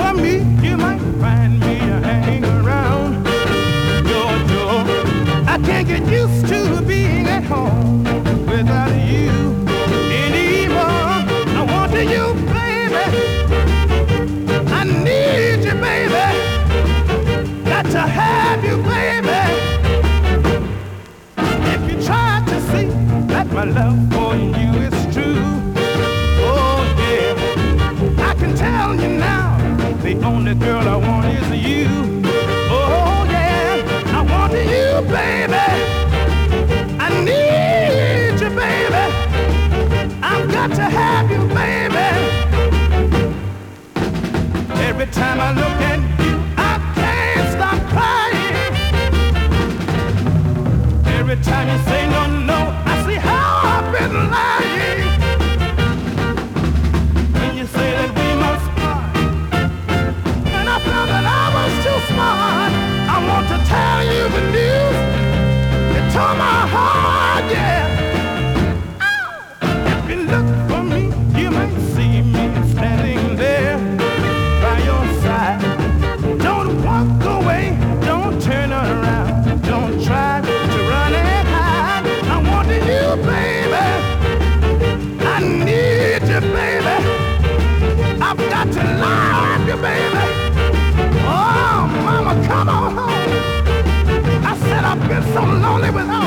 for me, you might find me hanging around your door. I can't get used to being at home without you anymore. I want you, baby. I need you, baby. Got to have you, baby. If you try to see that my love for you is true, oh yeah, I can tell you now, the only girl I want is you. Oh yeah, I want you, baby. I need you, baby. I've got to have you, baby. Every time I look at you, I can't stop crying. Every time you say no, no, I see how I've been lying. When you say that we must part, and I felt that I was too smart, I want to tell you the news. It tore my heart, yeah. If you look for me, you might see me standing there by your side. Don't walk away, don't turn around, don't try to run and hide. I want you, baby. I need you, baby. I've got to love you, baby. Oh, mama, come on home. I said I've been so lonely without